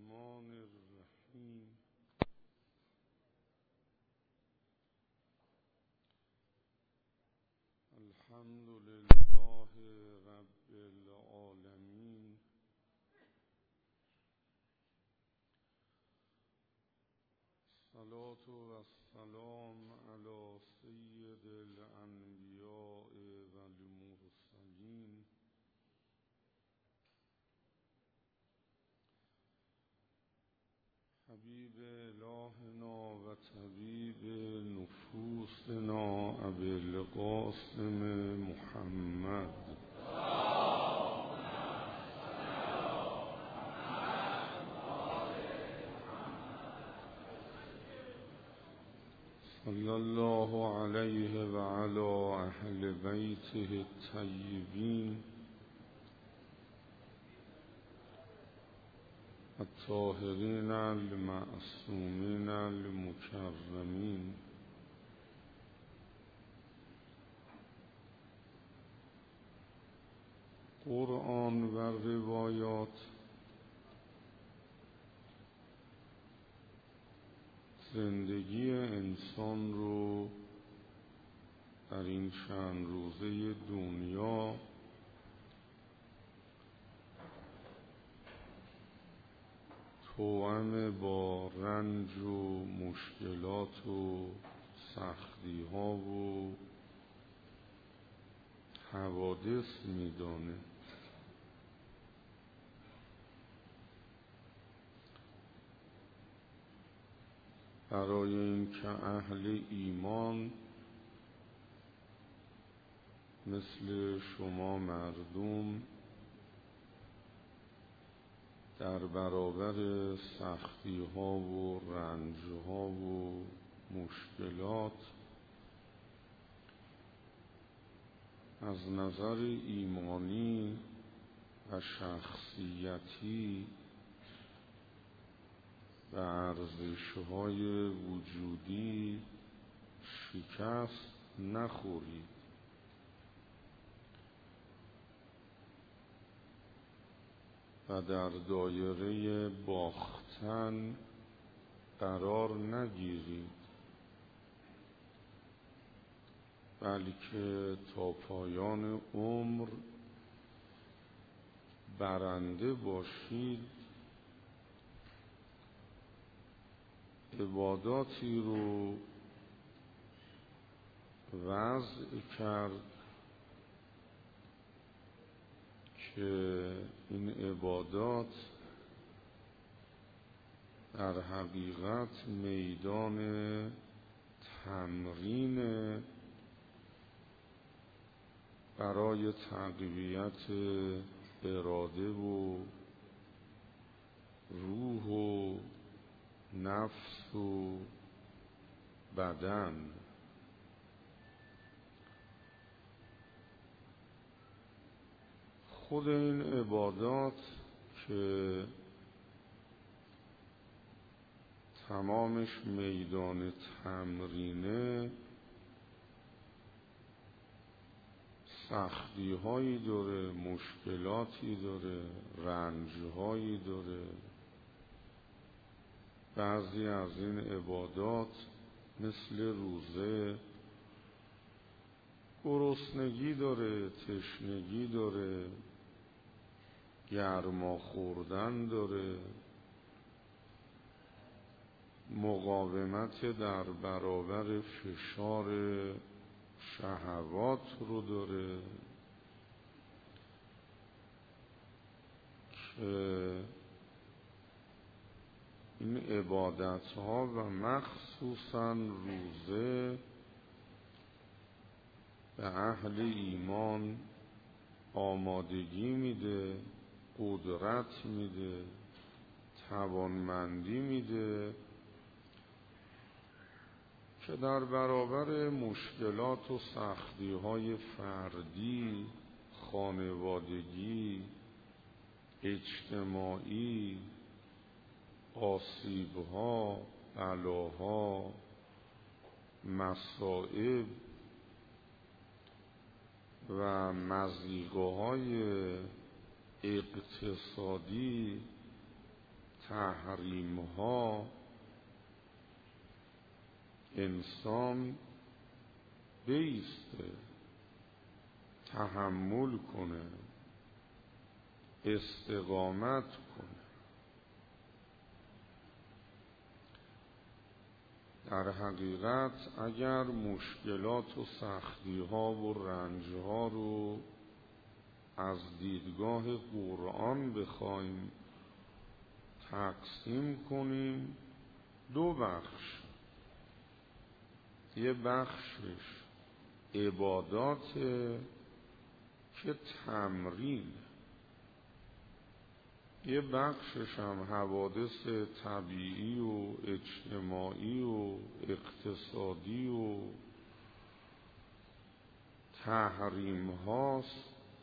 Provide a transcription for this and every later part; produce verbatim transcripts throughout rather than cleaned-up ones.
الرحمن الرحیم. الحمد لله رب العالمین. الصلاة والسلام علی سید الانبیاء والمرسلین حبیب الهنا و طبیب نفوسنا ابی القاسم محمد صلی الله علیه و علی اهل بیته الطیبین الطاهرین المعصومین المکرمین. قرآن و روایات زندگی انسان رو در این چند روزه دنیا توأم با رنج و مشکلات و سختی ها و حوادث میدانه. برای اینکه اهل ایمان مثل شما مردم در برابر سختی ها و رنج ها و مشکلات از نظر ایمانی و شخصیتی و ارزش‌های وجودی شکست نخورید. و در دایره باختن قرار نگیرید، بلکه تا پایان عمر برنده باشید. عباداتی رو وضع کرد که این عبادات در حقیقت میدان تمرین برای تقویت اراده و روح و نفس و بدن. خود این عبادات که تمامش میدان تمرینه سختی هایی داره، مشکلاتی داره، رنج هایی داره. بعضی از این عبادات مثل روزه گرسنگی داره، تشنگی داره، گرما خوردن داره، مقاومت در برابر فشار شهوات رو داره که این عبادت ها و مخصوصاً روزه به اهل ایمان آمادگی میده، قدرت میده، توانمندی میده که در برابر مشکلات و سختی های فردی، خانوادگی، اجتماعی، آسیب‌ها، بلاها، مصائب و مضیقه‌های اقتصادی تحریم ها انسان بیسته، تحمل کنه، استقامت کنه. در حقیقت اگر مشکلات و سختی ها و رنج ها رو از دیدگاه قرآن بخوایم تقسیم کنیم، دو بخش، یه بخشش عبادات که تمرین، یه بخشش هم حوادث طبیعی و اجتماعی و اقتصادی و تحریم هاست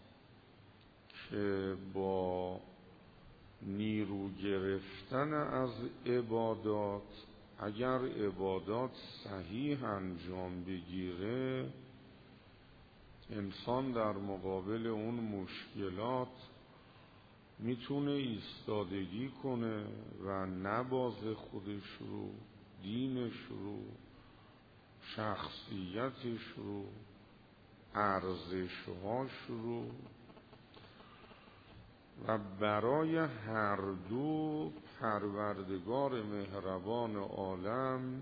که با نیرو گرفتن از عبادات، اگر عبادات صحیح انجام بگیره، انسان در مقابل اون مشکلات میتونه ایستادگی کنه و نبازه خودش رو، دینش رو، شخصیتش رو، ارزشهاش رو، و برای هر دو پروردگار مهربان عالم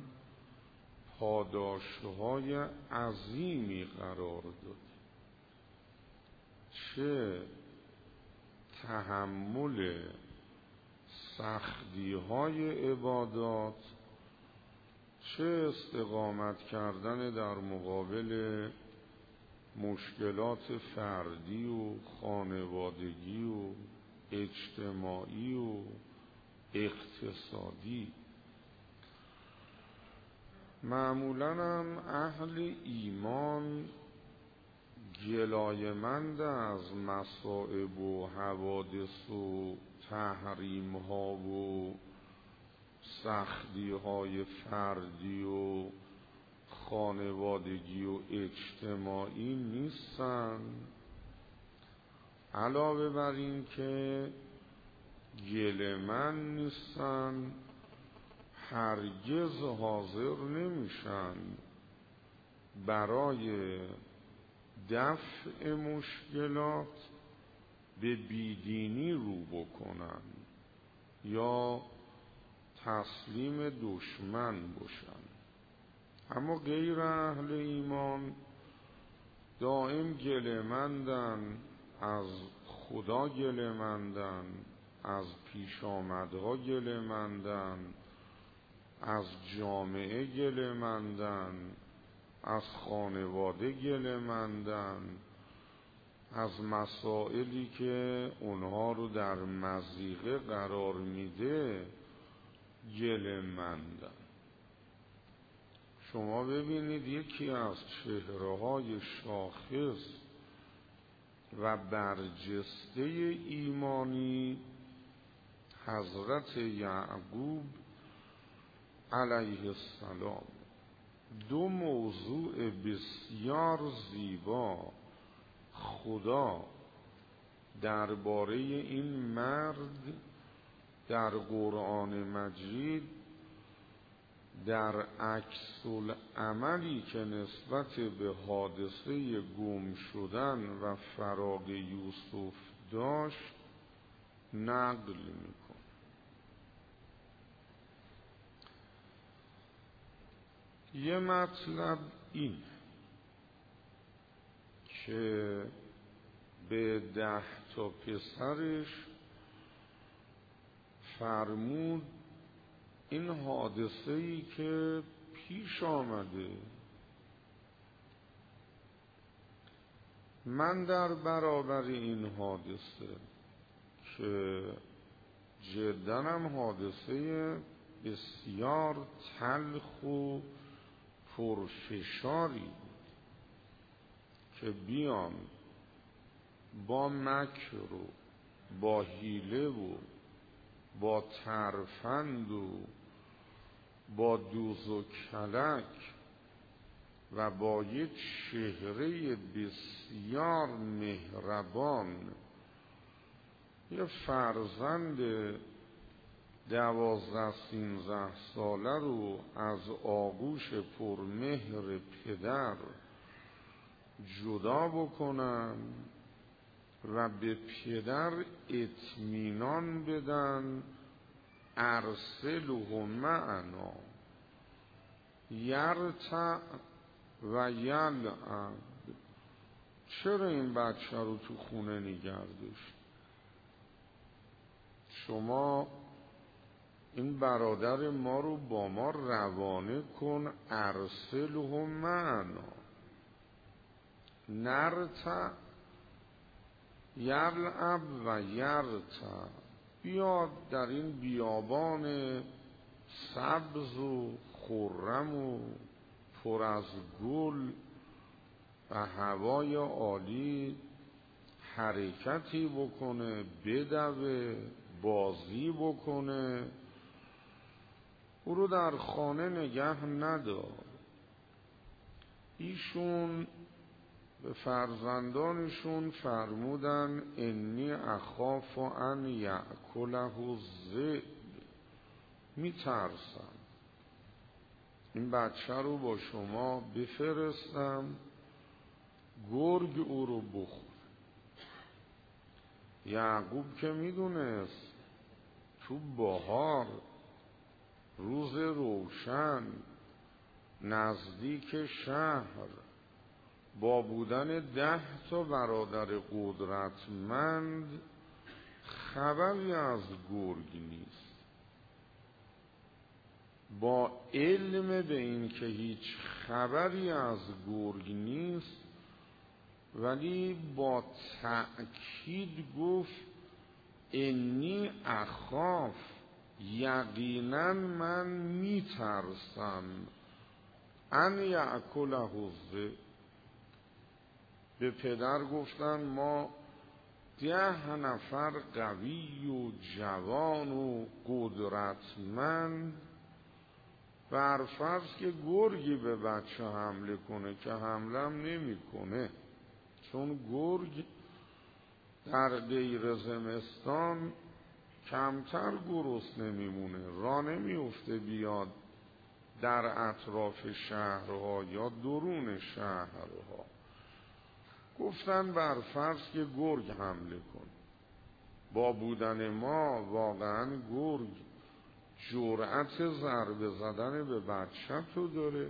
پاداشهای عظیمی قرار داد. چه تحمل سختی های عبادات، چه استقامت کردن در مقابل مشکلات فردی و خانوادگی و اجتماعی و اقتصادی. معمولاً هم اهل ایمان گلایمند از مصائب و حوادث و تحریم ها و سختی های فردی و خانوادگی و اجتماعی نیستن، علاوه بر این که گله‌مند نیستن، هرگز حاضر نمیشن برای دفع مشکلات به بیدینی رو بکنن یا تسلیم دشمن باشن. اما غیر اهل ایمان دائم گله‌مندن، از خدا گله‌مندن، از پیش آمدها گله‌مندن، از جامعه گله‌مندن، از خانواده گله‌مندن، از مسائلی که اونها رو در مضیقه قرار میده گله‌مندن. شما ببینید یکی از چهره‌های شاخص و برجسته ایمانی حضرت یعقوب علیه السلام. دو موضوع بسیار زیبا خدا درباره این مرد در قرآن مجید در عکس العملی که نسبت به حادثه گم شدن و فراق یوسف داشت نقل میکن. یه مطلب این که به ده تا پسرش فرمود این حادثه‌ای که پیش آمده من در برابر این حادثه که جداً هم حادثه بسیار تلخ و پرفشاری که بیان با مکر و با حیله و با ترفند و با دوز و کلک و با یک چهره بسیار مهربان یه فرزند دوازده سینزده ساله رو از آغوش پرمهر پدر جدا بکنن و به پدر اطمینان بدن ارسله معنا یرتع و یلعب. چرا این بچه رو تو خونه نگه داشت؟ شما این برادر ما رو با ما روانه کن، ارسله معنا نرتع یلعب و یرتع. بیاد در این بیابان سبز و خرم و پر از گل و هوای عالی حرکتی بکنه، بدوه، بازی بکنه. او رو در خانه نگه ندار. ایشون به فرزندانشون فرمودن انی اخاف ان یأکله الذئب. میترسم این بچه رو با شما بفرستم گرگ او رو بخور. یعقوب که میدونست تو بهار روز روشن نزدیک شهر با بودن ده تا برادر قدرتمند خبری از گرگ نیست. با علم به این که هیچ خبری از گرگ نیست، ولی با تأکید گفت انی اخاف، یقینا من میترسم، ان یأکله الذئب. به پدر گفتن ما ده نفر قوی و جوان و قدرتمند، برفرض که گرگی به بچه حمله کنه که حملم نمی کنه، چون گرگ در غیر زمستان کمتر گرسنه نمیمونه، راه نمیفته بیاد در اطراف شهرها یا درون شهرها. گفتن برفرض که گرگ حمله کن. با بودن ما واقعا گرگ جرأت ضربه زدن به بچه تو داره؟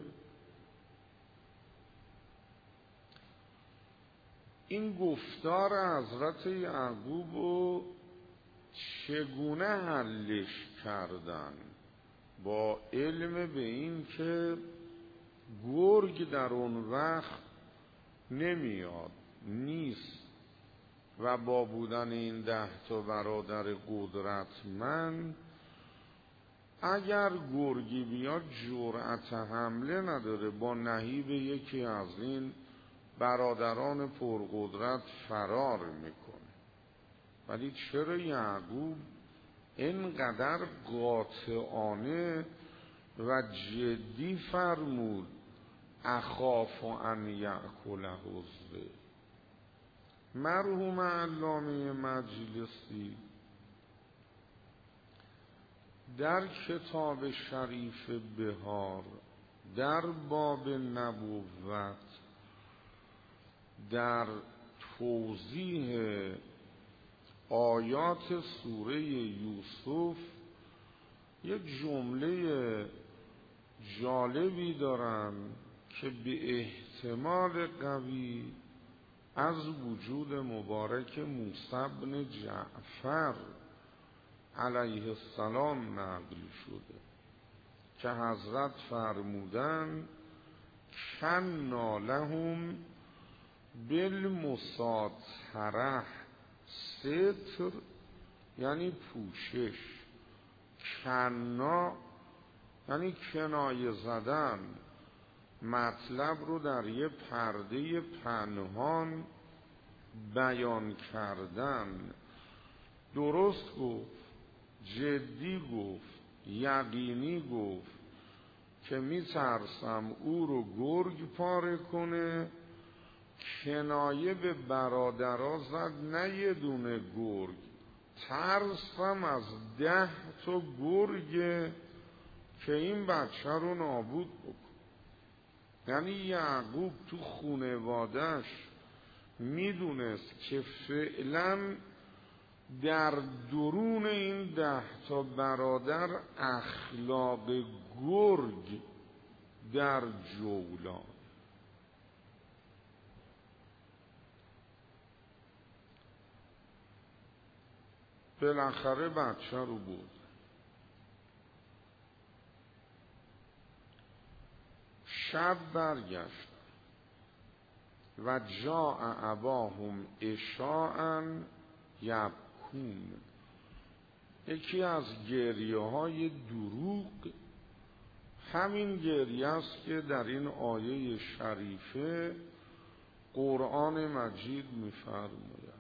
این گفتار حضرت یعقوب رو چگونه حلش کردن؟ با علم به این که گرگ در اون وقت نمیاد، نیست، و با بودن این ده تا برادر قدرتمند اگر گرگی بیاد جرأت حمله نداره، با نهیب یکی از این برادران پرقدرت فرار میکنه. ولی چرا یعقوب اینقدر قاطعانه و جدی فرمود اخاف ان یأکله الذئب؟ مرحوم علامه مجلسی در کتاب شریف بهار در باب نبوت در توضیح آیات سوره یوسف یک جمله جالبی دارن که به احتمال قوی از وجود مبارک موسی بن جعفر علیه السلام نقل شده که حضرت فرمودن کنا لهم بالمساطره، ستر یعنی پوشش، کنا یعنی کنایه زدن، مطلب رو در یه پرده پنهان بیان کردن. درست گفت، جدی گفت، یقینی گفت که میترسم او رو گرگ پاره کنه. کنایه به برادرها زد، نه یه دونه گرگ، ترسم از ده تا گرگ که این بچه رو نابود بکن. یعنی یعقوب تو خونوادش میدونست که فعلا در درون این ده تا برادر اخلاق گرگ در جولان. بالاخره بچه رو بود. شب برگشت و جاء اباهم عشاء یبکون. یکی از گریه های دروغ همین گریه است که در این آیه شریفه قرآن مجید می‌فرماید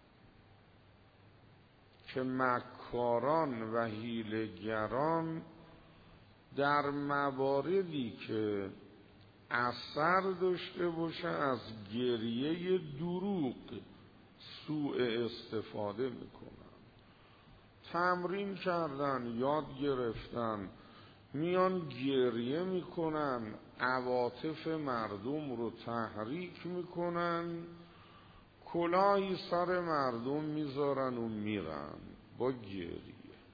که مکاران و حیله‌گران در مواردی که اثر داشته باشه از گریه دروغ سوء استفاده میکنن. تمرین کردن، یاد گرفتن، میان گریه میکنن، عواطف مردم رو تحریک میکنن، کلاهی سر مردم میذارن و میرن با گریه.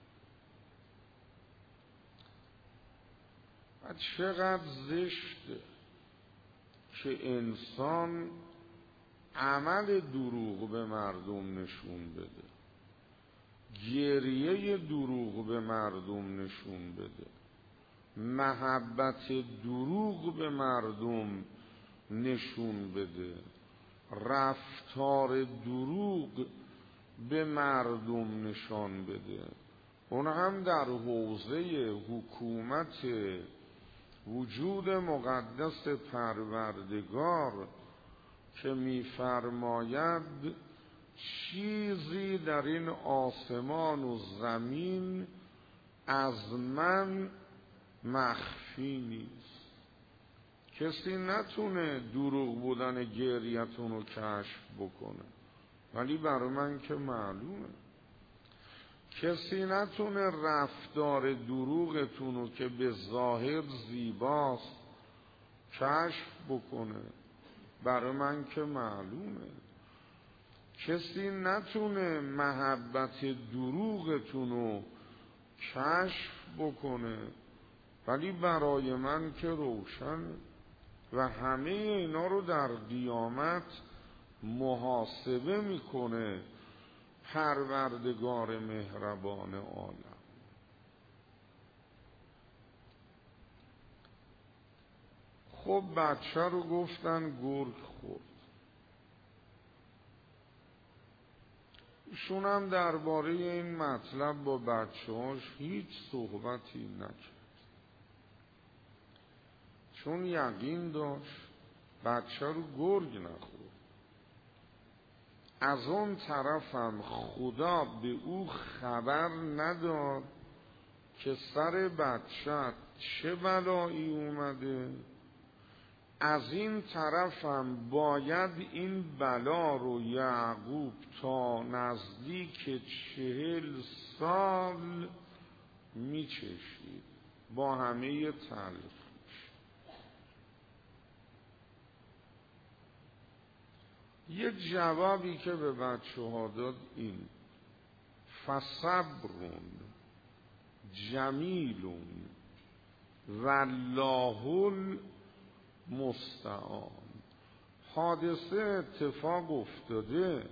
چقدر زشته که انسان عمل دروغ به مردم نشون بده، گریه دروغ به مردم نشون بده، محبت دروغ به مردم نشون بده، رفتار دروغ به مردم نشان بده. اون هم در حوزه حکومت وجود مقدس پروردگار که می‌فرماید چیزی در این آسمان و زمین از من مخفی نیست. کسی نتونه دروغ بودن گریتون رو کشف بکنه، ولی برای من که معلومه. کسی نتونه رفتار دروغتون رو که به ظاهر زیباست کشف بکنه، برای من که معلومه. کسی نتونه محبت دروغتون رو کشف بکنه، ولی برای من که روشن. و همه اینا رو در قیامت محاسبه میکنه پروردگار مهربان عالم. خب بچه رو گفتن گرگ خورد. ایشون هم درباره این مطلب با بچه هاش هیچ صحبتی نکرد، چون یقین داشت بچه رو گرگ نخورد. از اون طرفم خدا به او خبر نداد که سر بچه چه بلایی اومده. از این طرفم باید این بلا رو یعقوب تا نزدیک چهل سال میچشید با همه تلخیش. یه جوابی که به بچه ها داد این: فصبرون جمیلون والله المستعان. حادثه اتفاق افتاده،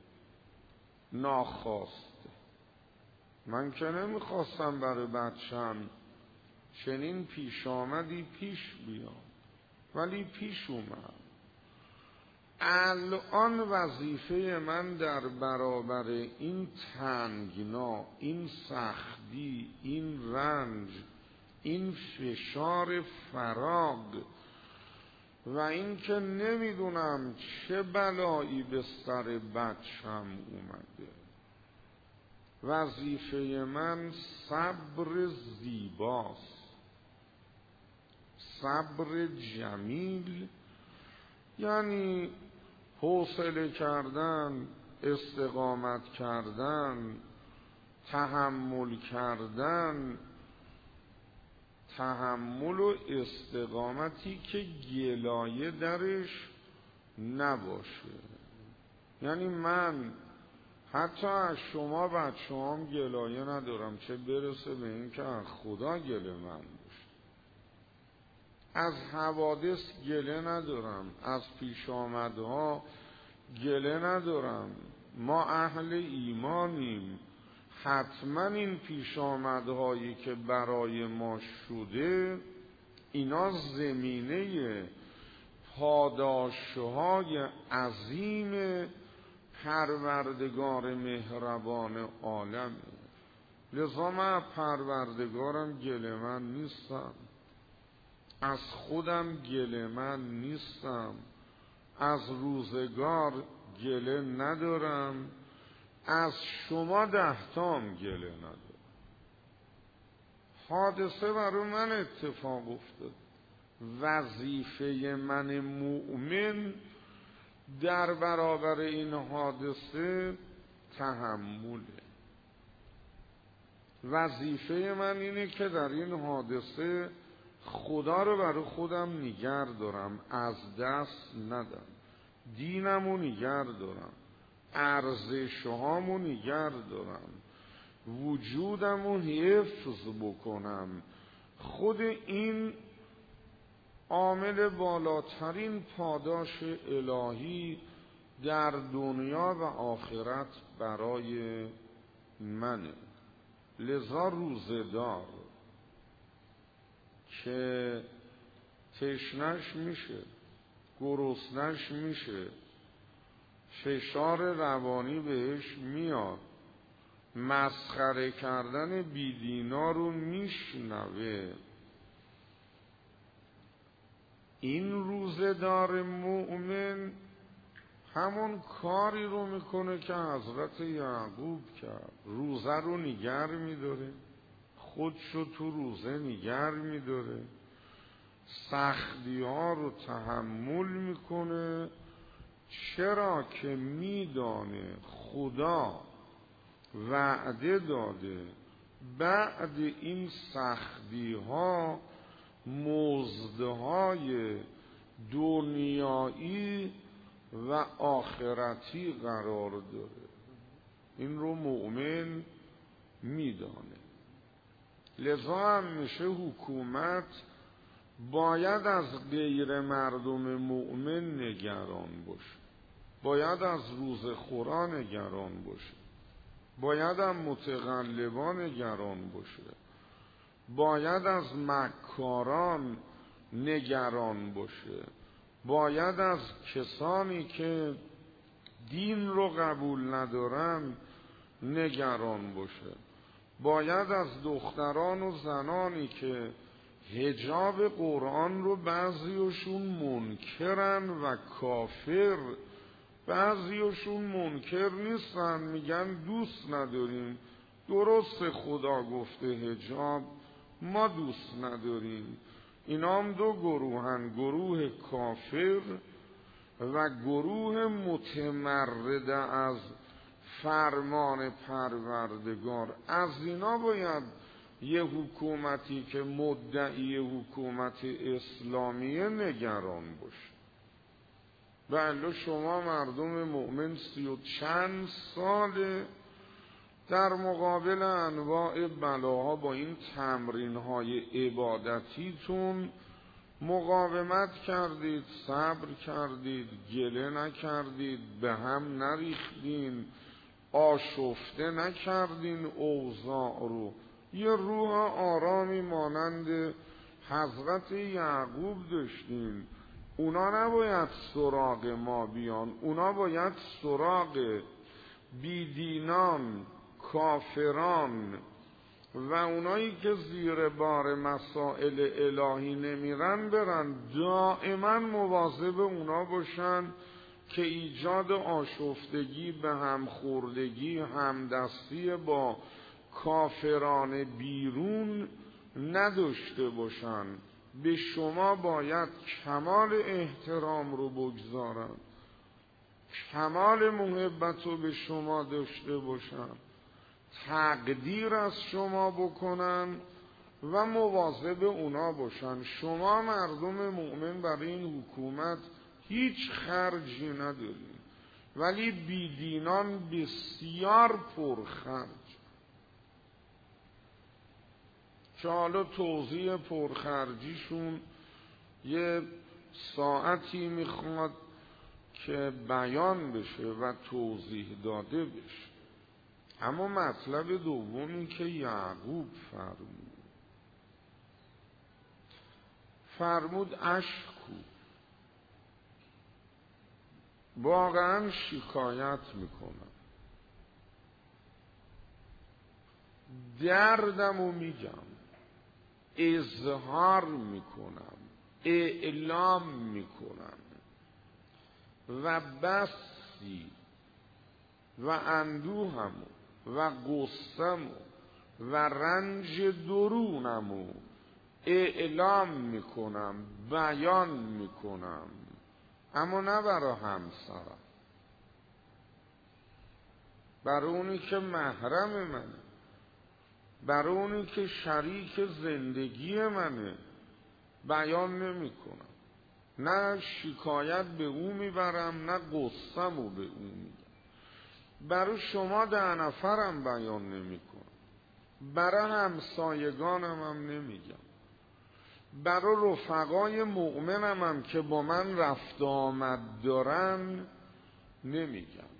ناخواسته. من که نمیخواستم برای بچم چنین پیش آمدی پیش بیام، ولی پیش اومد. الان وظیفه من در برابر این تنگنا، این سختی، این رنج، این فشار فراق و این که نمیدونم چه بلایی به سر بچم اومده، وظیفه من صبر زیباست، صبر جمیل، یعنی حوصله کردن، استقامت کردن، تحمل کردن، تحمل و استقامتی که گلایه درش نباشه. یعنی من حتی از شما بچه هم گلایه ندارم، چه برسه به این که از خدا گله من باشه. از حوادث گله ندارم، از پیش آمدها گله ندارم. ما اهل ایمانیم، حتما این پیش آمدهایی که برای ما شده اینا زمینه پاداشهای عظیم پروردگار مهربان عالمه. لذا من پروردگارم گله‌مند نیستم، از خودم گله‌مند نیستم، از روزگار گله ندارم، از شما دهتام گله ندارم. حادثه برای من اتفاق افتاد. وظیفه من مؤمن در برابر این حادثه تحمله. وظیفه من اینه که در این حادثه خدا رو برای خودم نگه دارم، از دست ندم، دینمو نگه دارم، ارزشهامو نگه دارم، وجودمو حفظ بکنم. خود این عامل بالاترین پاداش الهی در دنیا و آخرت برای منه. لذا روزدار که تشنش میشه، گرسنش میشه، فشار روانی بهش میاد، مسخره کردن بیدینا رو میشنوه، این روزدار مؤمن همون کاری رو میکنه که حضرت یعقوب کرد. روزه رو نگر میداره، خودشو تو روزه نگر میداره، سختی ها رو تحمل میکنه. چرا که میدانه خدا وعده داده بعد این سختی ها مزدهای دنیایی و آخرتی قرار داره. این رو مؤمن میدانه. لذا هم میشه حکومت باید از غیر مردم مؤمن نگران باشه، باید از روز خورا نگران باشه، باید هم متغلبان نگران باشه، باید از مکاران نگران باشه، باید از کسانی که دین رو قبول ندارن نگران باشه، باید از دختران و زنانی که حجاب قرآن رو بعضیشون منکرن و کافر، بعضیشون منکر نیستن، میگن دوست نداریم. درست خدا گفته حجاب، ما دوست نداریم. اینا هم دو گروهن، گروه کافر و گروه متمرد از فرمان پروردگار. از اینا باید یه حکومتی که مدعی حکومت اسلامیه نگران باشه. بله شما مردم مؤمن سی و چند ساله در مقابل انواع بلاها با این تمرین‌های عبادتیتون مقاومت کردید، صبر کردید، گله نکردید، به هم نریختین، آشفته نکردین اوضاع رو. یه روح آرامی مانند حضرت یعقوب داشتین. اونا نباید سراغ ما بیان، اونا باید سراغ بیدینان، کافران و اونایی که زیر بار مسائل الهی نمیرن برن. دائما مواظب اونا باشن که ایجاد آشفتگی، به هم خوردگی، همدستی با کافران بیرون نداشته باشن. به شما باید کمال احترام رو بگذارن، کمال محبت رو به شما داشته باشن. تقدیر از شما بکنن و مواظب اونا باشن. شما مردم مؤمن برای این حکومت هیچ خرجی ندارید، ولی بیدینان بسیار پرخرج. که حالا توضیح پرخرجیشون یه ساعتی میخواد که بیان بشه و توضیح داده بشه. اما مطلب دومی که یعقوب فرمود فرمود اشکو، واقعا شکایت میکنم، دردمو میگم، اظهار میکنم، اعلام میکنم و بسی و اندوهمو و غصه‌مو و رنج درونمو اعلام میکنم، بیان میکنم، اما نه برای همسرم، برای اونی که محرم منه، برای اونی که شریک زندگی منه بیان نمی کنم. نه شکایت به او میبرم، نه غصه‌مو به او میگم. برای شما ده نفرم بیان نمی کنم، برای همسایگانم هم نمیگم، برای رفقای مؤمنم هم که با من رفت آمد دارن نمیگم.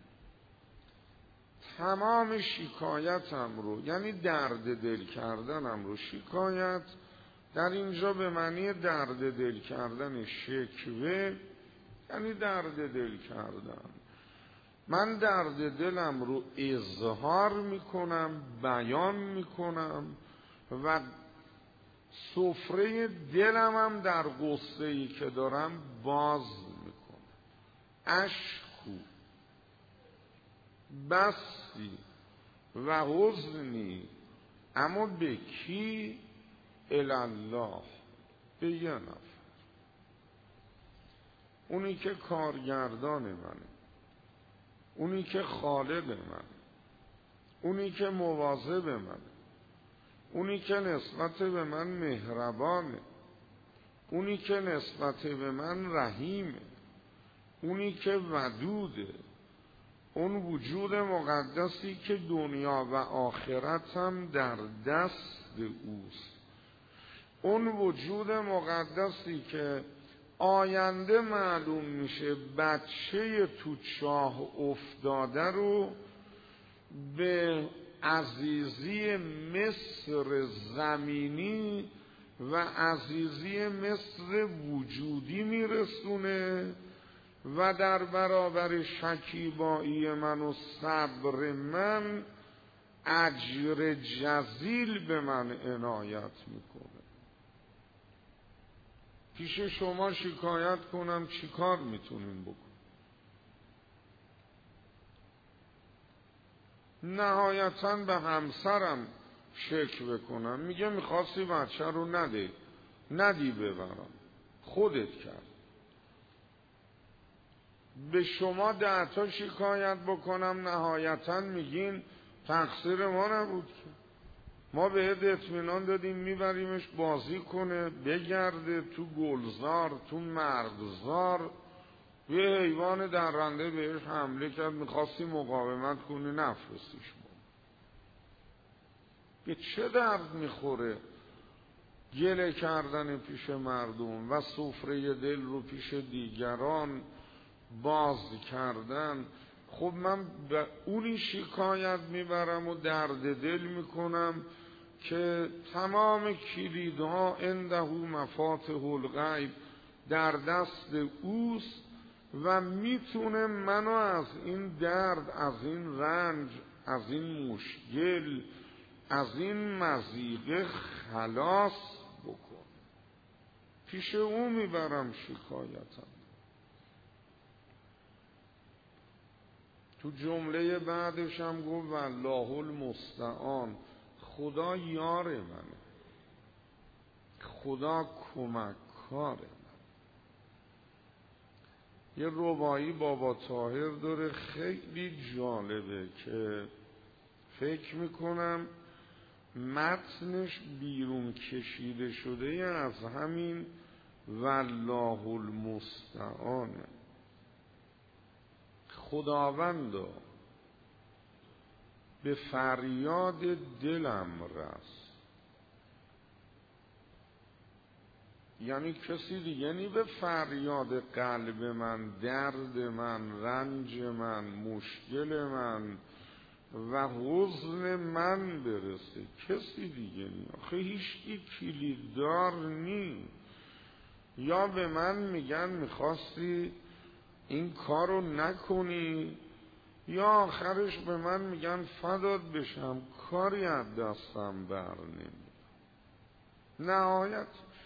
تمام شکایتم رو، یعنی درد دل کردنم رو، شکایت در اینجا به معنی درد دل کردن، شکوه یعنی درد دل کردن، من درد دلم رو اظهار میکنم، بیان میکنم و سفره دلم هم در غصه‌ای که دارم باز میکنم. اشکو بسی و حزنی، اما به کی؟ الله، به یه نفر، اونی که کارگردان منه، اونی که خالق منه، اونی که مواظب منه، اونی که نسبت به من مهربانه، اونی که نسبت به من رحیمه، اونی که ودوده، اون وجود مقدسی که دنیا و آخرت هم در دست اوست، اون وجود مقدسی که آینده معلوم میشه بچه تو چاه افتاده رو به عزیزی مصر زمینی و عزیزی مصر وجودی میرسونه و در برابر شکیبایی من و صبر من اجر جزیل به من عنایت میکنه. پیش شما شکایت کنم چی کار میتونیم بکنیم؟ نهایتاً به همسرم شکوه کنم، میگه میخواستی بچه رو نده، ندی ببرم، خودت کرد. به شما ده تا شکایت بکنم، نهایتاً میگین تقصیر ما نبود که ما بهت اطمینان دادیم میبریمش بازی کنه، بگرده تو گلزار، تو مرغزار، یه حیوان درنده بهش حمله کرد، میخواستی مقاومت کنی نفرستیش. ما به چه درد میخوره گله کردن پیش مردم و سفره دل رو پیش دیگران باز کردن؟ خب من به اونی شکایت میبرم و درد دل میکنم که تمام کلیدها عنده مفاتح الغیب در دست اوست و میتونه منو از این درد، از این رنج، از این مشکل، از این مضیقه خلاص بکن. پیش او میبرم شکایتم. تو جمله بعدش هم گفت والله المستعان، خدا یار منه، خدا کمککار من. یه ربایی بابا طاهر داره خیلی جالبه که فکر میکنم متنش بیرون کشیده شده از همین والله المستعان. خداوندا به فریاد دلم رس. یعنی کسی دیگه، یعنی به فریاد قلب من، درد من، رنج من، مشکل من و حزن من برسه، کسی دیگه نی. آخه هیچکی کلیددار نی. یا به من میگن میخواستی این کارو نکنی، یا آخرش به من میگن فدات بشم کاری از دستم بر نمی. نهایتش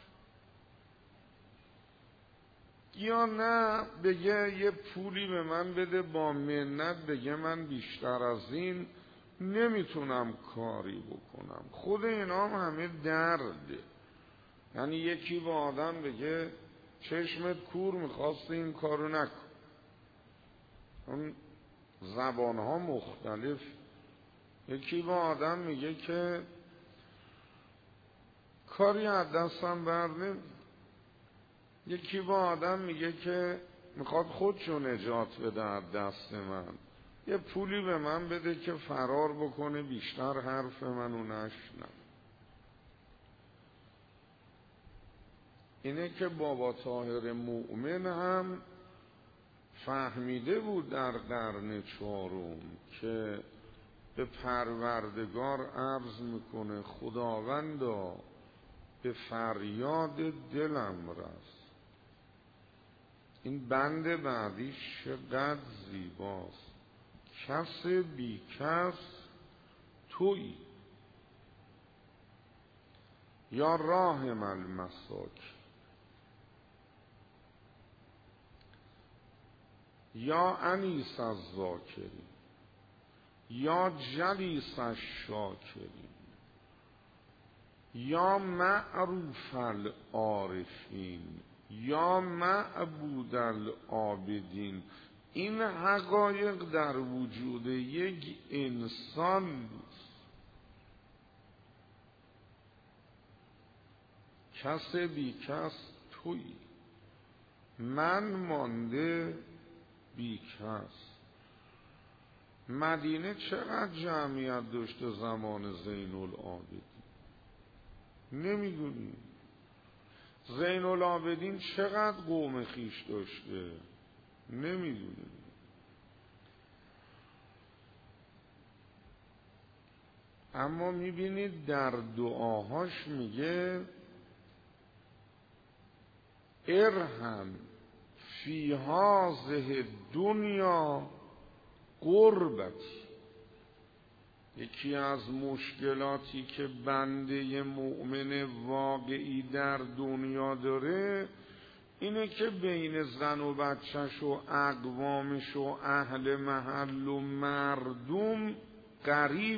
یا نه بگه یه پولی به من بده با منت، بگه من بیشتر از این نمیتونم کاری بکنم. خود اینا هم همه درده. یعنی یکی با آدم بگه چشمت کور میخواست این کارو نکن. اون زبان ها مختلف. یکی با آدم میگه که کاری از دستم بر نمی. یکی با آدم میگه که میخواد خودشو نجات بده از دست من، یه پولی به من بده که فرار بکنه بیشتر حرف منو نشنوه. اینه که بابا طاهر مؤمن هم فهمیده بود در قرن چهارم که به پروردگار عرض میکنه خداوندا به فریاد دلم رس. این بند بعدیش چقدر زیباست. کس بی کس تویی یا راحم المساک یا انیس الذاکرین یا جلیس الشاکرین یا معروف العارفین یا معبود العابدین. این حقایق در وجود یک انسان نیست. کس بی کس تویی، من مانده بی کس. مدینه چقدر جمعیت داشته زمان زین العابدین؟ نمیدونی. زین العابدین چقدر قوم خیش داشته؟ نمیدونی. اما میبینید در دعاهاش میگه ارحم فی هذه دنیا قربتی. یکی از مشکلاتی که بنده مؤمن واقعی در دنیا داره اینه که بین زن و بچهش و اقوامش و اهل محل و مردم غریب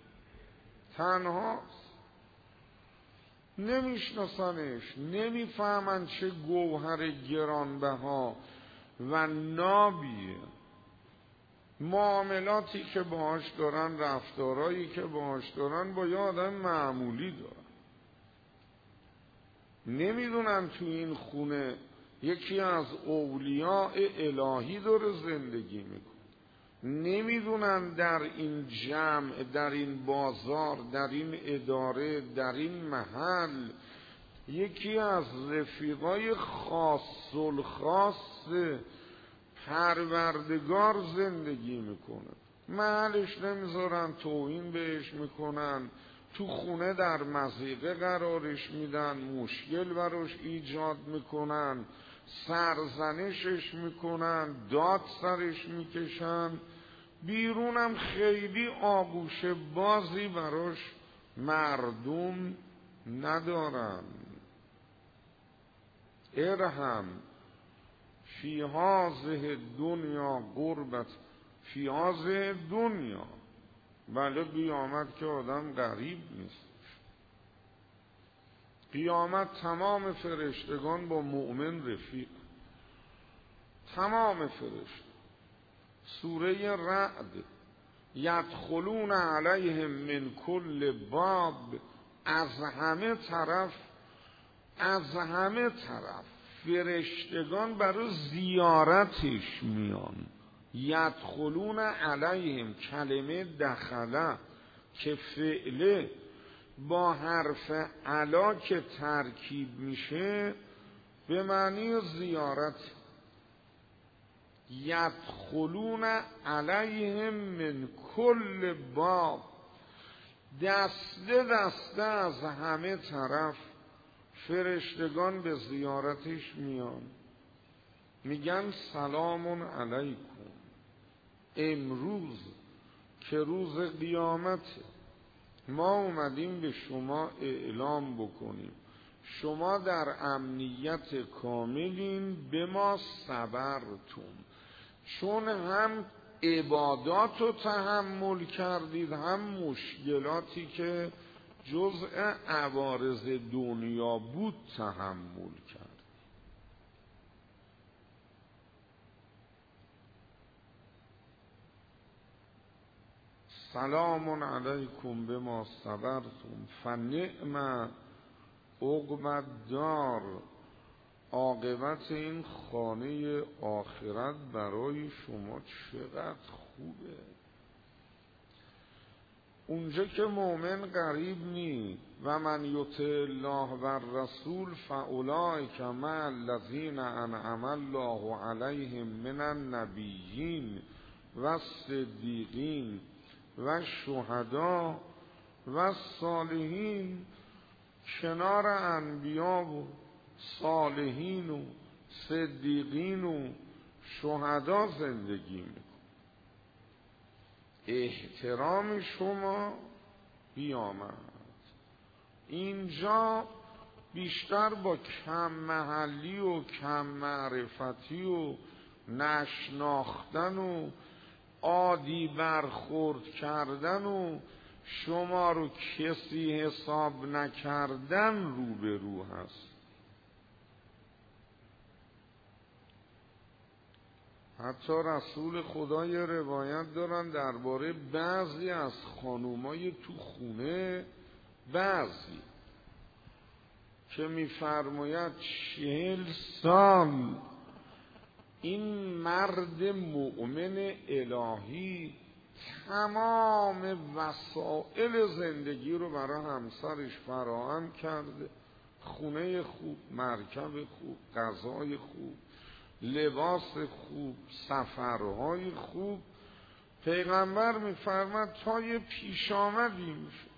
تنهاست. نمیشناسنش، نمیفهمن چه گوهر گرانبها و نابیه. معاملاتی که باهاش دارن، رفتارایی که باهاش دارن با یه آدم معمولی دارن. نمیدونن تو این خونه یکی از اولیاء الهی داره زندگی میکنه. نمیدونن در این جمع، در این بازار، در این اداره، در این محل یکی از رفیقای خاص الخاص پروردگار زندگی میکنه. محلش نمیذارن، توهین بهش میکنن، تو خونه در مضیقه قرارش میدن، مشکل براش ایجاد میکنن، سرزنشش میکنن، داد سرش میکشن. بیرونم خیلی آغوش بازی براش مردم ندارن. ارحم فی هذه دنیا قربت. فی هذه دنیا، بله قیامت که آدم غریب نیست. قیامت تمام فرشتگان با مؤمن رفیق، تمام فرشت. سوره رعد یدخلون علیهم من کل باب، از همه طرف از همه طرف فرشتگان برای زیارتش میان. یدخلون علیهم، کلمه دخله که فعله با حرف علا که ترکیب میشه به معنی زیارت. یدخلون علیهم من کل باب، دسته دسته از همه طرف فرشتگان به زیارتش میان، میگن سلام علیکم، امروز که روز قیامت ما اومدیم به شما اعلام بکنیم شما در امنیت کاملین، به ما صبرتون، چون هم عبادات رو تحمل کردید هم مشکلاتی که جزء عوارض دنیا بود تحمل کرد. سلام علیکم بما صبرتم فنعم عقبی الدار، عاقبت این خانه آخرت برای شما چقدر خوبه. اونجا که مؤمن غریب نی، و من یطع الله و الرسول فاولئک مع الذین انعم الله علیهم من النبیین و الصدیقین و الشهداء و الصالحین، کنار انبیا و صالحین و صدیقین و شهدا زندگی میکن. احترام شما بیامد. اینجا بیشتر با کم محلی و کم معرفتی و نشناختن و عادی برخورد کردن و شما رو کسی حساب نکردن رو به رو هست. حتی رسول خدا یه روایت دارن درباره بعضی از خانومای تو خونه، بعضی که میفرماید چهل سال این مرد مؤمن الهی تمام وسائل زندگی رو برای همسرش فراهم کرده، خونه خوب، مرکب خوب، غذای خوب، لباس خوب، سفرهای خوب. پیغمبر میفرماد تا یه پیش آمدی میشه،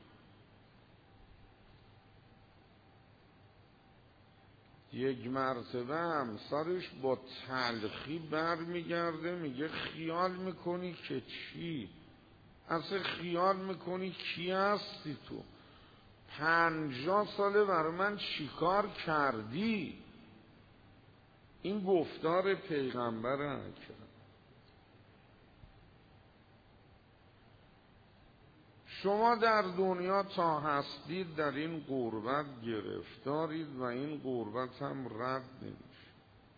یک مرتبه همسرش با تلخی بر میگرده میگه خیال میکنی که چی؟ اصلا خیال میکنی کی هستی تو؟ پنجاه ساله برای من چیکار کردی؟ این گفتار پیغمبر اکرم. شما در دنیا تا هستید در این غربت گرفتارید و این غربت هم رد نمیشه.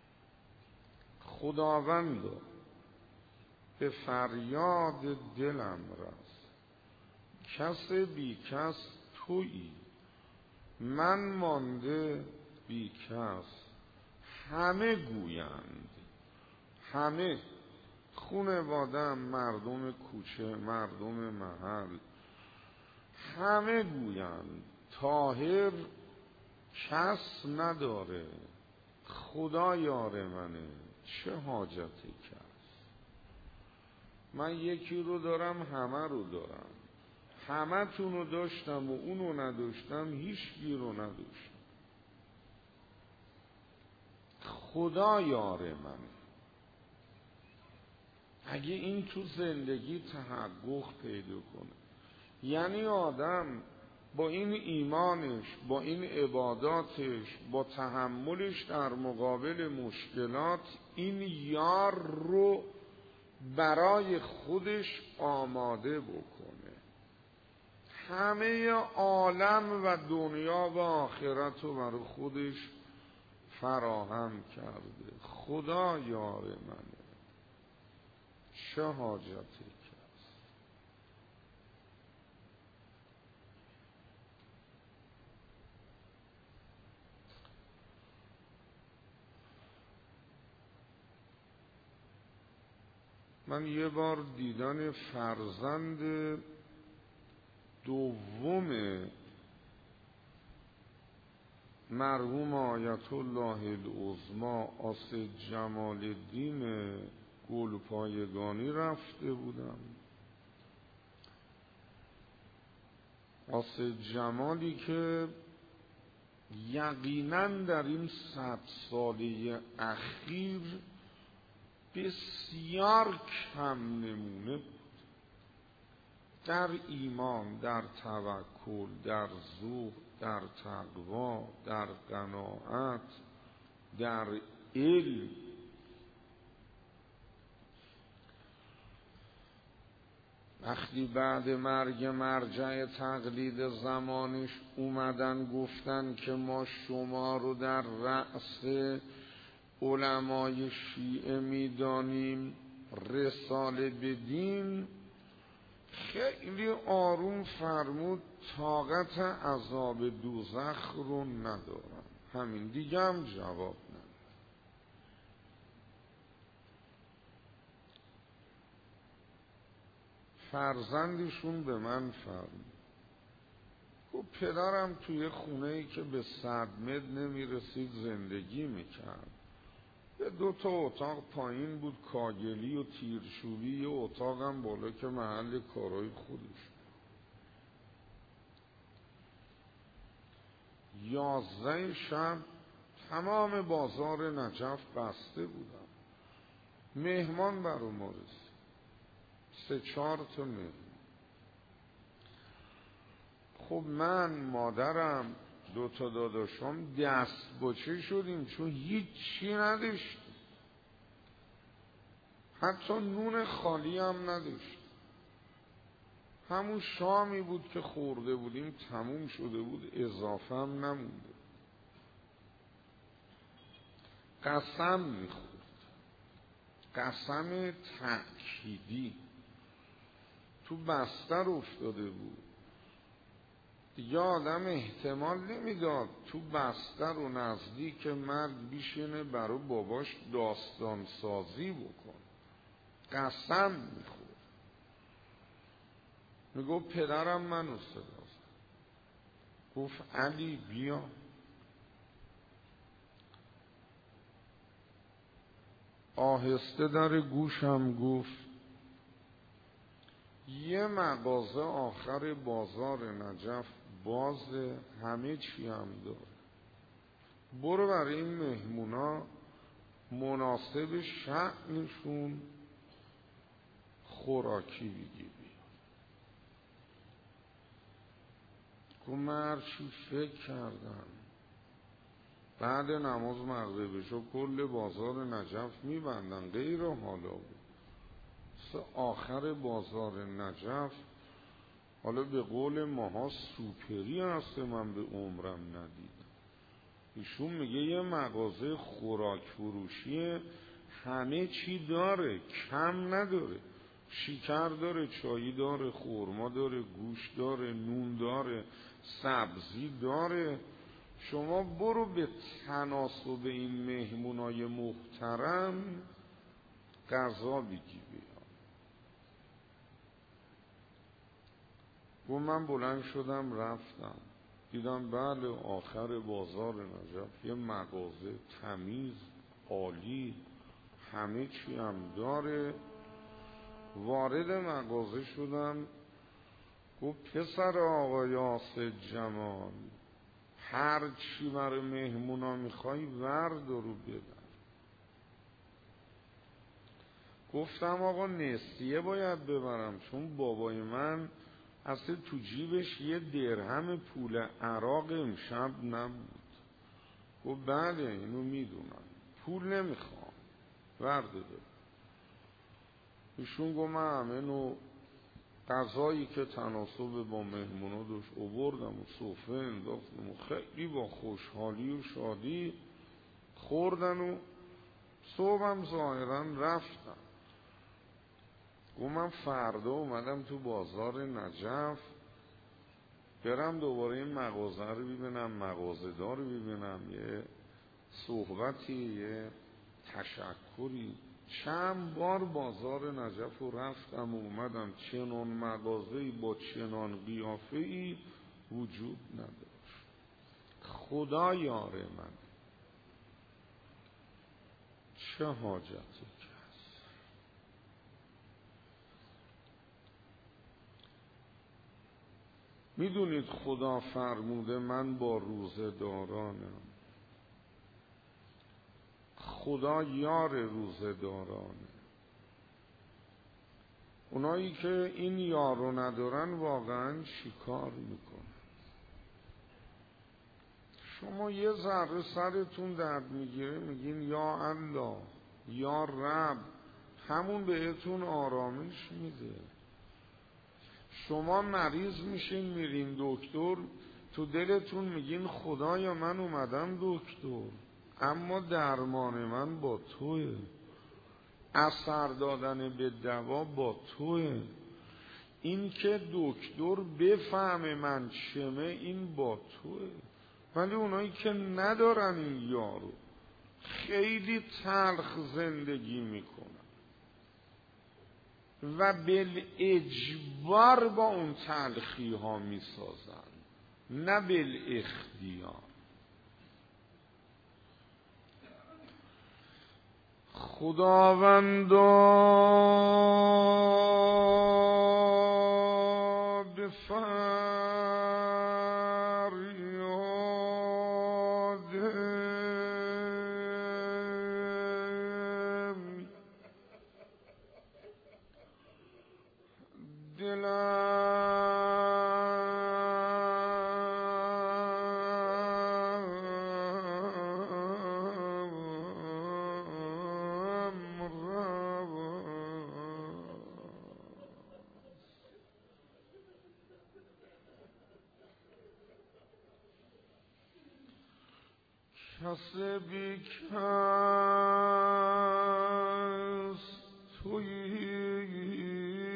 خداوند به فریاد دلم رس، کس بی کس تویی، من مانده بی کس. همه گویند، همه، خانواده‌ام، مردم کوچه، مردم محل، همه گویند طاهر کس نداره، خدا یار منه، چه حاجتی کس؟ من یکی رو دارم همه رو دارم، همه تون رو داشتم و اونو نداشتم، هیچ گی رو نداشتم، خدا یار منه. اگه این تو زندگی تحقق پیدا کنه، یعنی آدم با این ایمانش، با این عباداتش، با تحملش در مقابل مشکلات، این یار رو برای خودش آماده بکنه، همه عالم و دنیا و آخرت رو برای خودش فراهم کرده. خدا یار منه، چه حاجتی کس؟ من یه بار دیدن فرزند دوم مرحوم آیت الله العظمی آصف جمال الدین گلپایگانی رفته بودم. آصف جمالی که یقینا در این صد ساله اخیر بسیار کم نمونه بود در ایمان، در توکل، در زهد، در تقوا، در قناعت، در علم. وقتی بعد مرگ مرجع تقلید زمانش اومدن گفتن که ما شما رو در رأس علمای شیعه میدانیم، رساله بدین، خیلی آروم فرمود طاقت عذاب دوزخ رو ندارم. همین دیگه هم جواب ندارم. فرزندشون به من فرمود، گفت پدرم توی خونه‌ای که به صد متر نمیرسید زندگی میکرد. یه دو تا اتاق پایین بود، کاگلی و تیرشوری، یه اتاق هم بالا که محل کارهای خودش. یازده شب تمام بازار نجف بسته بودم. مهمان برو ما رسید، سه چهار تا مهمان. خب من، مادرم، دو تا داداشم دست بچه شدیم چون هیچی نداشت، حتی نون خالی هم نداشت. همون شامی بود که خورده بودیم تموم شده بود، اضافه هم نمونده. قسم میخورد، قسم تأکیدی. تو بستر افتاده بود دیگه، آدم احتمال نمیداد تو بستر و نزدیک مرد بیشینه برای باباش داستان سازی بکن. قسم میخورد. میگو پدرم منو صدا زد، گفت علی بیا. آهسته در گوشم گفت یه مغازه آخر بازار نجف بازه، همه چی هم داره، برو برای این مهمونا مناسب شأنشون خوراکی بگی بیا. گفت من هرچی فکر کردم بعد نماز مغرب شو کل بازار نجف میبندن، غیر حالا بود آخر بازار نجف. حالا به قول ماها سوپری هست، من به عمرم ندیدم. ایشون میگه یه مغازه خوراک فروشیه، همه چی داره، کم نداره. شکر داره، چایی داره، خورما داره، گوش داره، نون داره، سبزی داره. شما برو به تناسب این مهمونای محترم غذا بگی بیا. و من بلند شدم رفتم، دیدم بله آخر بازار نجف یه مغازه تمیز عالی، همه چی هم داره. وارد مغازه شدم، گفت پسر آقای آصف جمال هر چی برای مهمونا میخوای ورد رو ببر. گفتم آقا نسیه باید ببرم چون بابای من اصلا تو جیبش یه درهم پول عراق امشب نبود. گفت بله اینو میدونم، پول نمیخوام، ورد ببر. ایشون گفت من همه نوع غذایی که تناسب با مهمونا داشت آوردم و سفره انداختم و خیلی با خوشحالی و شادی خوردن و صبحم ظاهرا رفتم. گفت من فردا اومدم تو بازار نجف برم دوباره این مغازه رو ببینم، مغازه دار ببینم، یه صحبتی، یه تشکری چند بار بازار نجف رو رفتم و اومدم، چنان مغازه‌ای با چنان قیافه‌ای وجود نداشت. خدا یار من، چه حاجتی هست؟ میدونید خدا فرموده من با روزه دارانم. خدا یار روزه دارانه. اونایی که این یار رو ندارن واقعا چیکار میکنن؟ شما یه ذره سرتون درد میگیره میگین یا الله یا رب، همون بهتون آرامش میده. شما مریض میشین میرین دکتر، تو دلتون میگین خدایا من اومدم دکتر، اما درمان من با توه، اثر دادن به دوا با توه. این که دکتر بفهمه من چمه این با توه. ولی اونایی که ندارن این یارو خیلی تلخ زندگی میکنن و بالاجبار با اون تلخی ها میسازن، نه بالاختیار. خداوندا به فریاد کسبی کس تویی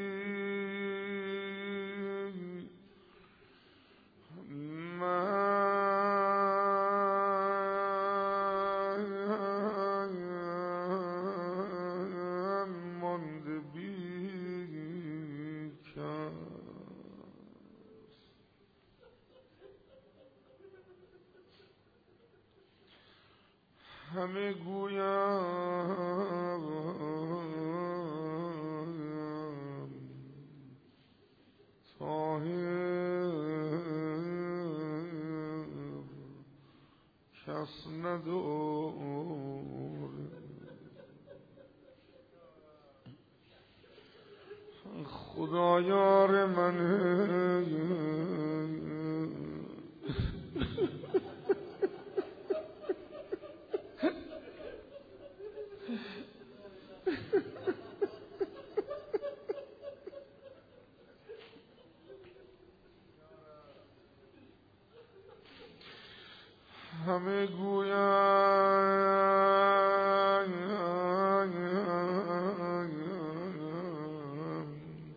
من مانده بی کس. همه گویم طاهر کس نداره. خدا یار منه، همه گویم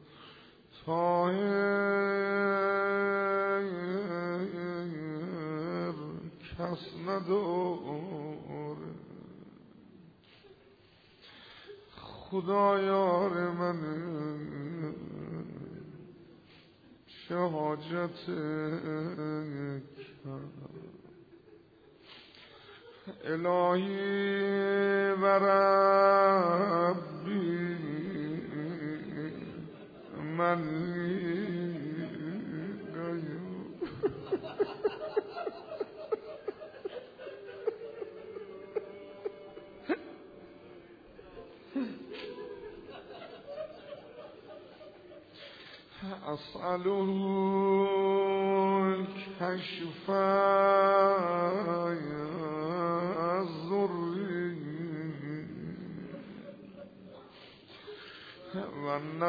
طاهر کس نداره. خدا یار منه، چه حاجت کرد؟ الهی و ربی من اسأله کشف و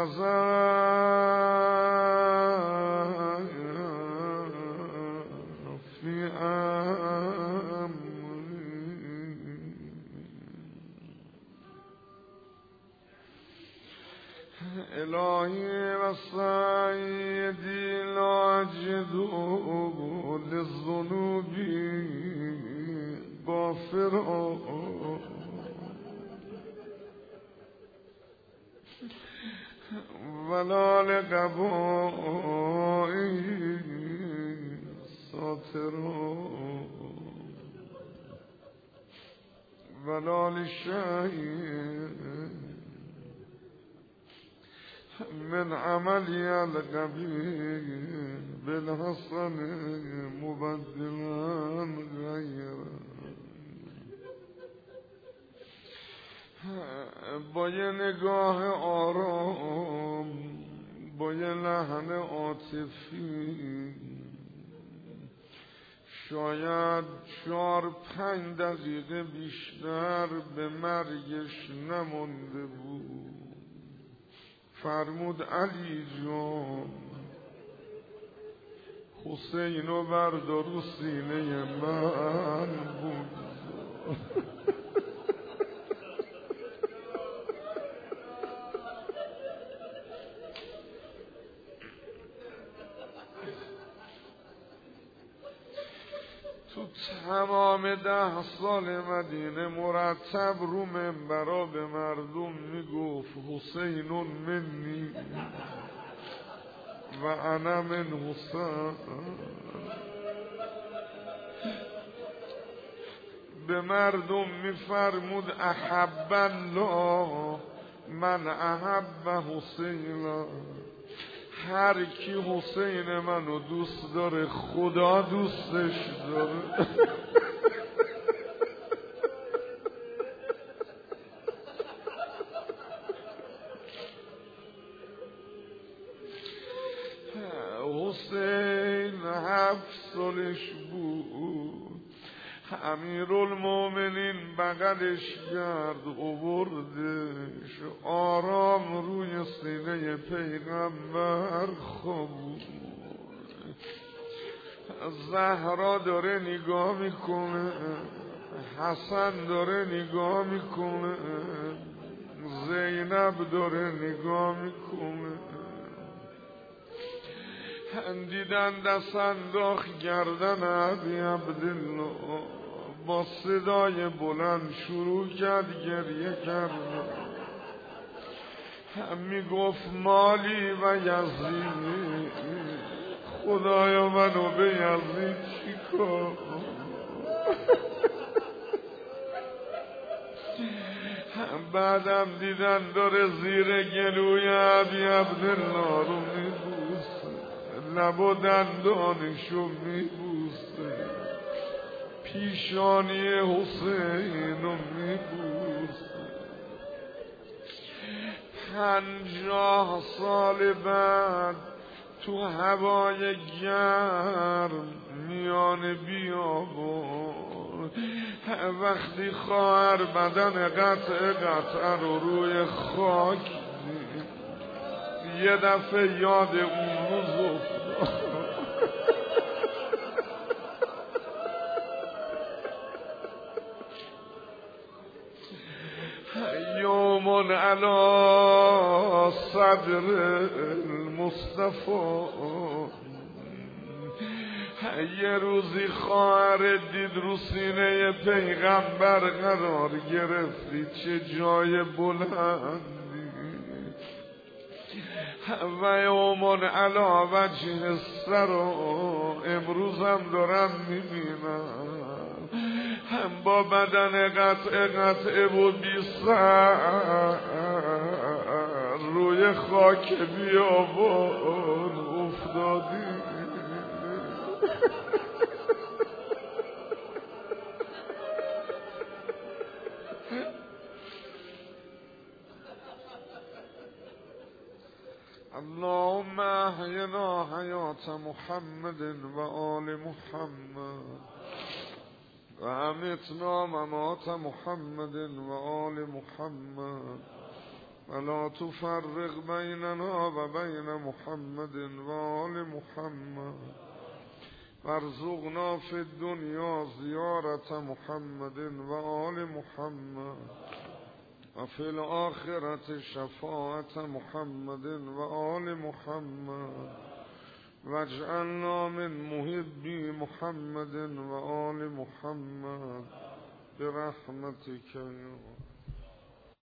النظر فی امری. الهی و سیدی لا اجد للذنوب غافرا ولا لقبائه ساتر ولا لشيء من عملي القبيح بالحسن مبدلا غيره. با یه نگاه آرام، با یه لحن عاطفی، شاید چهار پنج دقیقه بیشتر به مرگش نمونده بود، فرمود علی جان حسینو بردار رو سینه من بود. تو تمام ده سال مدینه مرتب رو منبرا به مردم میگفت حسینون منی و انا من حسین. به مردم میفرمود احب الله من احب حسینا، هر کی حسین منو دوست داره خدا دوستش داره. حسین هفت سالش بود، امیرالمومنین بغلش کرد آوردش آرام روی سینه پیغمبر خوابوند. زهرا داره نگاه میکنه، حسن داره نگاه میکنه، زینب داره نگاه میکنه. دیدن دست انداخت گردن ابی عبدالله، با صدای بلند شروع کرد گریه کرد. میگفت مالی و یزید، خدایا منو به یزید چیکار. بعدم دیدن داره زیر گلوی ابی عبدالله رو میبوسه، لب و دندانشو میبوسه، پیشانی حسین رو میبوسه. پنجاه سال بعد تو هوای گرم میان بیابان، وقتی خواهر بدن قطع قطع رو روی خاک دید، یه دفعه یاد اون روز افتاد. یومون علی صدر المصطفى، یه روزی خواهر دید رو سینه پیغمبر قرار گرفتی، چه جای بلندی. و یومون علی وجه سر، امروزم دارم میبینم با بدن قطع قطع و بی سر روی خاک بیابان افتادی. اللهم احینا حیات محمد و آل محمد و امیتنا ممات محمد و آل محمد ولا تفرق بیننا و بین محمد و آل محمد وارزقنا فی الدنیا زیارت محمد و آل محمد و فی الآخرت شفاعت محمد و آل محمد واجعلنا من محبی محمد و آل محمد برحمتک یا